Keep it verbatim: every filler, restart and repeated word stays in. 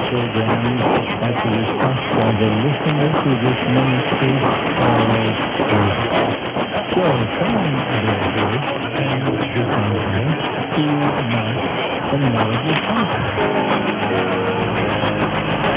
program that is sponsored by the listener to this ministry called Grace. So come on, dear host, and this morning to Mark and Melody Song.